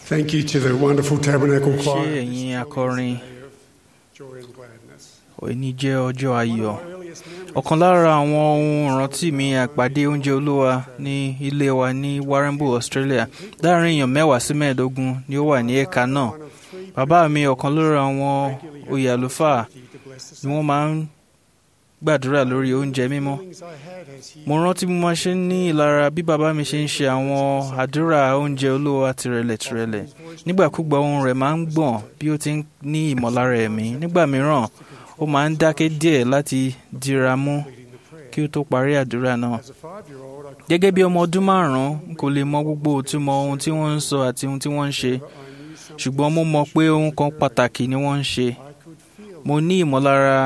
Thank you to the wonderful Tabernacle Ṣé Choir. ẹ̀yin akọrin Joy and gladness. òní jẹ́ ọjọ́ ayọ̀? Ọ̀kan lára àwọn ohun ìrántí mi àpàdé oúnjẹ Olúwa ní ilé wa ní Warrnambool, Australia. Láàárín èèyàn 10 sí 15 ni ó wà ní ẹ̀ka náà. Bàbá mi, ọ̀kan lára àwọn oyè àlùfáà, ni wọ́n máa ń gbàdúrà lórí oúnjẹ mímọ́. Mo rántí bí mo ṣe ń ní ìlara bí bàbá mi ṣe ń ṣe àwọn àdúrà oúnjẹ Olúwa tìrẹ̀lẹ̀. Nígbàkúgbà ohùn rẹ̀ máa ń gbọ̀n bí ó ti ń ní ìmọ̀lára ẹ̀mí. Nígbà mìíràn, ó máa ń dákẹ́ díẹ̀ láti dìra mú kí ó tó parí àdúrà náà. Gẹ́gẹ́ bí ọmọ ọdún 5, n kò lè mọ gbogbo ìtumọ̀ ohun tí wọ́n ń sọ àti ohun tí wọ́n ń ṣe, ṣùgbọ́n mo mọ̀ pé ohun kan pàtàkì ni wọ́n ń ṣe. Mo ní ìmọ̀lára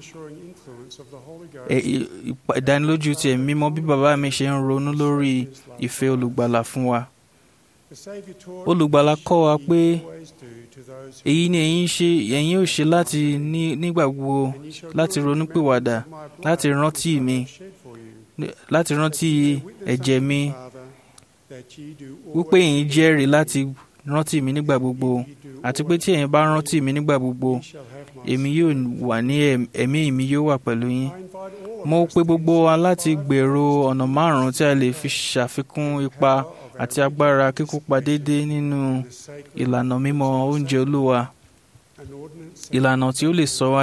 ìdánilójú ti ẹ̀mí mímọ́ bí bàbá mi ṣe ń ronú lórí ìfẹ́ olùgbàlà fún wa. Olùgbàlà kọ́ wa pé èyí ni ẹ̀yin ó ṣe láti nígbà gbogbo láti ronúpìwàdà, láti rántí ẹ̀jẹ̀ mi, wípé ẹ̀yin jẹ́rìí láti rántí mi nígbà gbogbo, àti pé tí ẹ̀yin bá rántí mi nígbà gbogbo, ẹ̀mí mi yóò wà pẹ̀lú yín. Mo pè gbogbo wa láti gbèrò ọ̀nà 5 tí a lè fi ṣàfikún ipa àti agbára kíkópa déédéé nínú ìlànà mímọ́ oúnjẹ Olúwa, ìlànà tí ó lè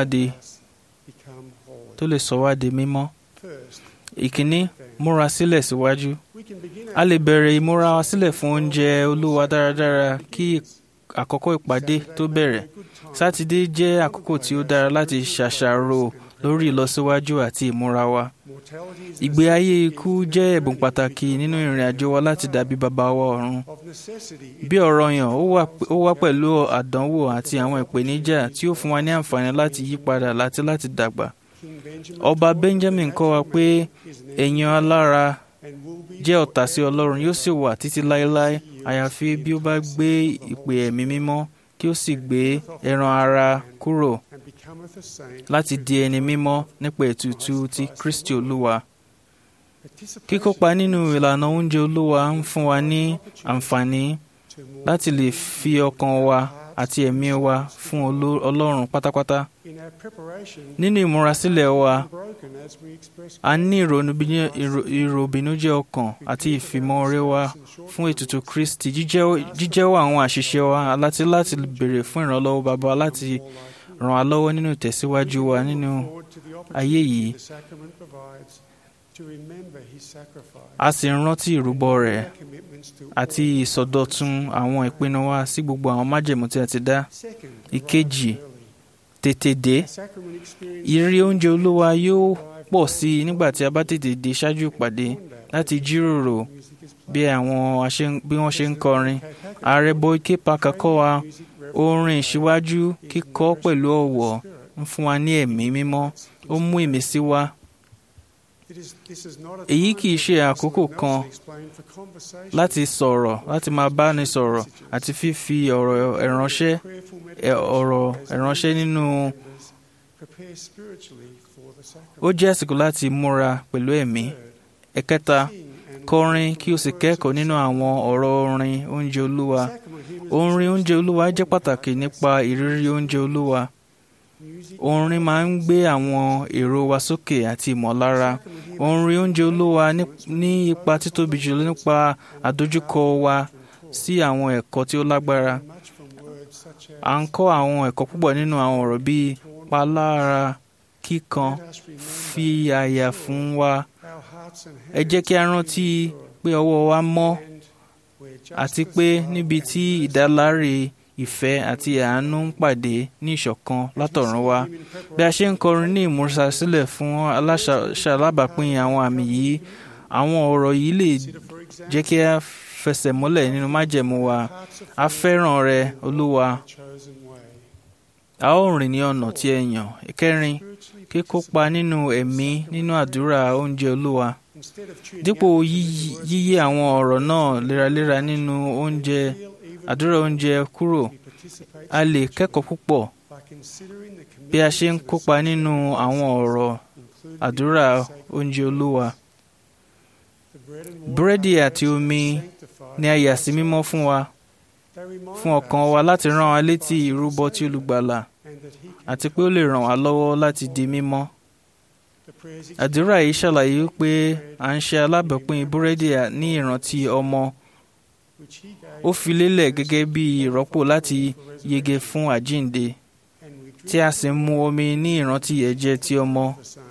sọ wá di mímọ́. Ìkíní, múra sílẹ̀ síwájú. A lè bẹ̀rẹ̀ ìmúra wa sílẹ̀ fún oúnjẹ Olúwa dáradára kí àkókò ìpàdé tó bẹ̀rẹ̀. Sátidé jẹ́ àkókò tí ó dára láti ṣàṣàrò lórí ìlọsíwájú àti ìmúra wa. Ìgbé ayé ikú jẹ́ ẹ̀bùn pàtàkì nínú ìrìn àjò wa láti dàbí Baba wa ọ̀run. Bí ọ̀rọ̀ yàn, ó wá pẹ̀lú àdánwò àti àwọn ìpèníjà tí ó fún wa ní àǹfààní láti yí padà àti láti dàgbà. Ọba Benjamin kọ́ wa pé èèyàn alára jẹ́ ọ̀tá sí Ọlọ́run, yóò sì wà títí láéláé àyàfi bí ó bá gbé ìpè ẹ̀mí mímọ́ kí ó sì gbé ẹran ara kúrò láti di ẹni mímọ́ nípa ètùtù ti Kristi Olúwa. Kíkópa nínú ìlànà oúnjẹ Olúwa ń fún wa ní àǹfààní láti lè fi ọkàn wa àti ẹ̀mí wa fún Ọlọ́run pátápátá. Nínú ìmúrasílẹ̀ wa, a ní ìròbìnújẹ́ ọkàn àti ìfìmọ̀ore wa fún ètùtù Kristi, jíjẹ́wọ́ àwọn àṣìṣe wa láti béèrè fún ìrànlọ́wọ́ Baba láti ràn wá lọ́wọ́ nínú ìtẹ̀síwájú wa nínú ayé yìí. A sì ń rántí ìrúbọ rẹ̀ àti ìsọdọ̀tun àwọn ìpinnu wa sí gbogbo àwọn májẹ̀mú tí a ti dá. Ìkejì, tètè dé. Ìrírí oúnjẹ Olúwa yóò pọ̀ sí i nígbà tí a bá tètè dé ṣáájú ìpàdé láti jíròrò bí wọ́n ṣe ń kọrin. Ààrẹ Boyd K. Parker kọ́ wa orin ìṣíwájú kíkọ pẹ̀lú ọ̀wọ̀ ń fún wa ní ẹ̀mí mímọ́, ó mú ìmísí wá. Èyí kìí ṣe àkókò kan láti máa báni sọ̀rọ̀ àti fífi ọ̀rọ̀ ìránṣẹ́ nínú. Ó jẹ́ àsìkò láti múra pẹ̀lú ẹ̀mí. Ẹ̀kẹta, kọrin kí o sì kẹ́kọ̀ọ́ nínú àwọn ọ̀rọ̀ orin oúnjẹ Olúwa. Orin oúnjẹ Olúwa jẹ́ pàtàkì nípa ìrírí oúnjẹ Olúwa. Orin máa ń gbé àwọn èrò wa sókè àti ìmọ̀lára. Orin oúnjẹ Olúwa ní ipa títóbi jùlọ nípa àdójúkọ wa sí àwọn ẹ̀kọ́ tí ó lágbára. À ń kọ́ àwọn ẹ̀kọ́ púpọ̀ nínú àwọn ọ̀rọ̀ bíi palára, kíkan, fi àyà fún wa. Ẹ jẹ́ kí a rántí pé ọwọ́ wa mọ́ àti pé níbi tí ìdáláre ìfẹ́ àti àánú ń pàdé ní ìṣọ̀kan látọ̀run wá. Bí a ṣe ń kọrin ní ìmúrasílẹ̀ fún alábàápín àwọn àmì yìí, àwọn ọ̀rọ̀ yìí lè jẹ́ kí a fẹsẹ̀ múlẹ̀ nínú májẹ̀mú wa. A fẹ́ràn rẹ, Olúwa. A ó rìn ní ọ̀nà tí ẹ yàn. Ìkẹrin, kíkópa nínú ẹ̀mí nínú àdúrà oúnjẹ Olúwa. Dípò yíyí àwọn ọ̀rọ̀ náà léraléra nínú àdúrà oúnjẹ kúrò, a lè kẹ́kọ̀ọ́ púpọ̀ bí a ṣe ń kópa nínú àwọn ọ̀rọ̀ àdúrà oúnjẹ Olúwa. Búrẹ́dì àti omi ni a yà sí mímọ́ fún wa. fún ọkàn wa láti rán wa létí ìrúbọ tí olùgbàlà àti pé ó lè ràn wá lọ́wọ́ láti di mímọ́. Àdúrà yìí ṣàlàyé pé à ń ṣe alábàápín búrẹ́dì ní ìrántí ọmọ. Ó fi lélẹ̀ gẹ́gẹ́ bí ìrọ́pò láti yege fún àjíǹde, tí a sì ń mu omi ní ìrántí ẹ̀jẹ̀ ti ọmọ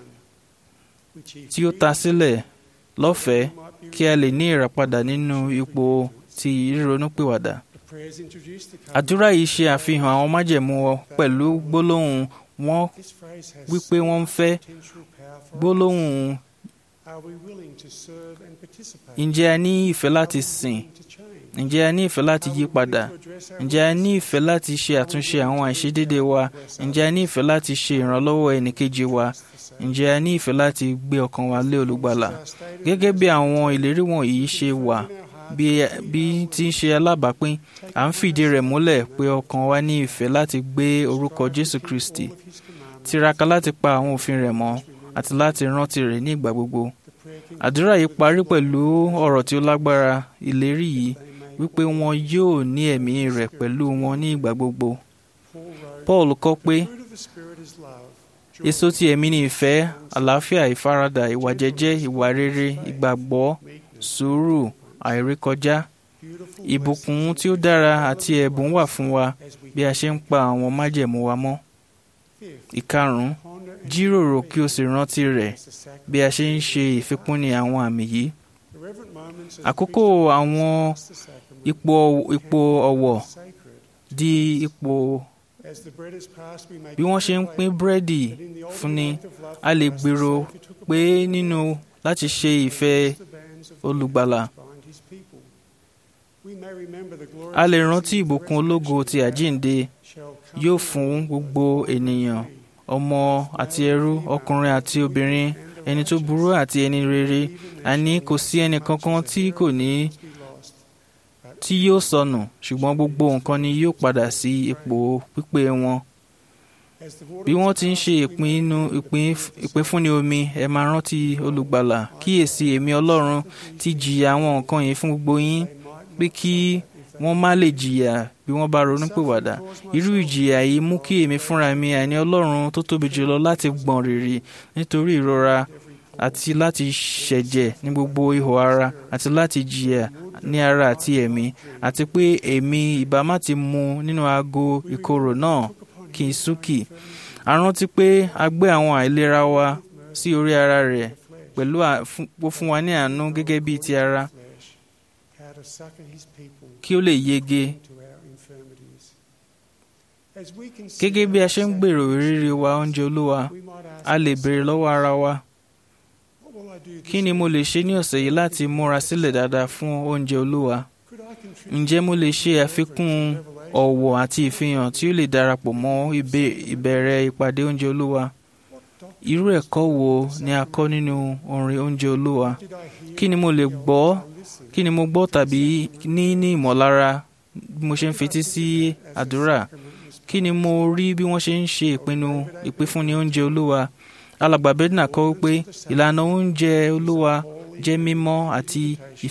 tí ó ta sílẹ̀ lọ́fẹ̀ẹ́ kí a lè ní ìràpadà nínú ipò ti ìrònúpìwàdà. Àdúrà yìí ṣe àfihàn àwọn májẹ̀mú pẹ̀lú gbólóhùn wọn wípé wọ́n ń fẹ́. Gbólóhùn ǹjẹ́ a ní ìfẹ́ láti sìn? Ǹjẹ́ a ní ìfẹ́ láti yí padà? Ǹjẹ́ a ní ìfẹ́ láti ṣe àtúnṣe àwọn àìṣedéédé wa? Ǹjẹ́ a ní ìfẹ́ láti ṣe ìrànlọ́wọ́ ẹnìkejì wa? Ǹjẹ́ a ní ìfẹ́ láti gbé ọkàn wa lé olùgbàlà? Gẹ́gẹ́ bí àwọn ìlérí wọ̀nyí ṣe wà bí tí ń ṣe alábàápín, à ń fìdí rẹ̀ múlẹ̀ pé ọkàn wa ní ìfẹ́ láti gbé orúkọ Jésù Kristi, tiraka láti pa àwọn òfin rẹ̀ mọ́ àti láti rántí rẹ̀ ní ìgbà gbogbo. Àdúrà yìí parí pẹ̀lú ọ̀rọ̀ tí ó lágbára, ìlérí yìí wípé wọn yóò ní ẹ̀mí rẹ̀ pẹ̀lú wọn ní ìgbà gbogbo. Paul kọ́ pé èso ti ẹ̀mí ni ìfẹ́, àlàáfíà, ìfaradà, ìwà jẹ́jẹ́, ìwà rere, ìgbàgbọ́, sùúrù, àìrékọjá. Ìbùkún tí ó dára àti ẹ̀bùn wà fún wa bí a ṣe ń pa àwọn májẹ̀mú wa mọ́. Ìkarùn-ún, jíròrò kí o sì rántí rẹ̀ bí a ṣe ń ṣe ìfipúnni àwọn àmì yìí. Àkókò àwọn ipò ọ̀wọ̀ di ipò bí wọ́n ṣe ń pín búrẹ́dì fúnni. A lè gbèrò pé nínú láti ṣe ìfẹ́ olùgbàlà. A lè rántí ìbùkún ológo ti àjíǹde yóò fún gbogbo ènìyàn, ọmọ àti ẹrú, ọkùnrin àti obìnrin, ẹni tó burú àti ẹni rere. Àní kò sí ẹnì kankan tí yóò sọnù, ṣùgbọ́n gbogbo nǹkan ni yóò padà sí ipò pípé wọn. Bí wọ́n ti ń ṣe ìpínfúnni omi, ẹ máa rántí olùgbàlà. Kíyèsí, èmi Ọlọ́run ti jìyà àwọn nǹkan yìí fún gbogbo yín, pé kí wọ́n má lè jìyà bí wọ́n bá ronúpìwàdà. Irú ìjìyà yìí mú kí èmi fúnra mi, àní Ọlọ́run tó tóbi jùlọ, láti gbọ̀n rìrì nítorí ìrora àti láti ṣẹ̀jẹ̀ ní gbogbo ihò ara àti láti jìyà ní ara àti ẹ̀mí, àti pé èmi ìbá má ti mu nínú ago ìkorò náà kí n súnkì. A rántí pé a gbé àwọn àìlera wa sí orí ara rẹ̀ pẹ̀lú fún wa ní àánú gẹ́gẹ́ bí ti ara, kí ó lè yege. Gẹ́gẹ́ bí a ṣe ń gbèrò ìrírí wa oúnjẹ Olúwa, a lè béèrè lọ́wọ́ ara wa, kí ni mo lè ṣe ní ọ̀sẹ̀ yìí láti múra sílẹ̀ dáadáa fún oúnjẹ Olúwa? Ǹjẹ́ mo lè ṣe àfikún ọ̀wọ̀ àti ìfihàn tí ó lè darapọ̀ mọ́ ìbẹ̀rẹ̀ ìpàdé oúnjẹ Olúwa? Irú ẹ̀kọ́ wo ni a kọ́ nínú orin oúnjẹ Olúwa? Kí ni mo lè gbọ́? Kí ni mo gbọ́ tàbí ní ìmọ̀lára bí mo ṣe ń fetí sí àdúrà? Kí ni mo rí bí wọ́n ṣe ń ṣe ìpínfúnni oúnjẹ Olúwa? Alàgbà Bednar kọ́ wípé ìlànà oúnjẹ Olúwa jẹ́ mímọ́ àti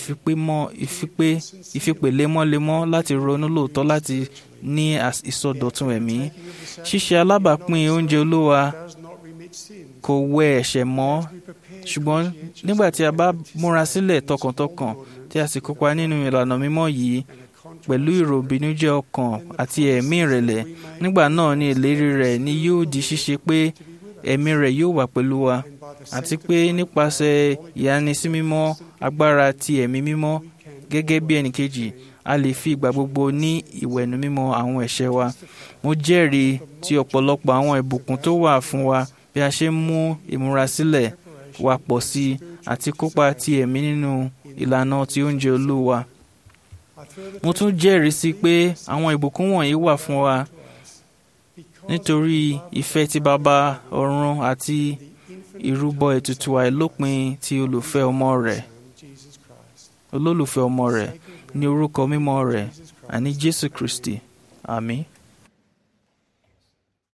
ìfipèlémọ́lémọ́ láti ronú lóòótọ́ láti ní ìsọdọ̀tun ẹ̀mí. Ṣíṣe alábàápín oúnjẹ Olúwa kò wẹ ẹ̀ṣẹ̀ mọ́, ṣùgbọ́n nígbà tí a bá múra sílẹ̀ tọkàntọkàn tí a sì kópa nínú ìlànà mímọ́ yìí pẹ̀lú ìròbìnújẹ́ ọkàn àti ẹ̀mí ìrẹ̀lẹ̀, nígbà náà ni ìlérí rẹ̀ ni yóò di ṣíṣe pé ẹ̀mí rẹ̀ yóò wà pẹ̀lú wa, àti pé nípasẹ̀ ìyanisímímọ́ agbára ti ẹ̀mí mímọ́ gẹ́gẹ́ bí ẹnìkejì, a lè fi ìgbà gbogbo ní ìwẹ̀nùmọ́ àwọn ẹ̀ṣẹ̀ wa. Mo jẹ́rìí tí ọ̀pọ̀lọpọ̀ àwọn ìbùkún tó wà fún wa bí a ṣe ń mú ìmúrasílẹ̀ wa pọ̀ sí i àti kópa ti ẹ̀mí nínú ìlànà ti oúnjẹ Olúwa. Mo tún jẹ́rìí sí pé àwọn ìbùkún wọ̀nyí wà fún wa nítorí ìfẹ́ ti Baba ọ̀run àti ìrúbọ ètùtù àìlópin ti olólùfẹ́ ọmọ rẹ̀ ní orúkọ mímọ́ rẹ̀, àní Jésù Kristi. Àmín.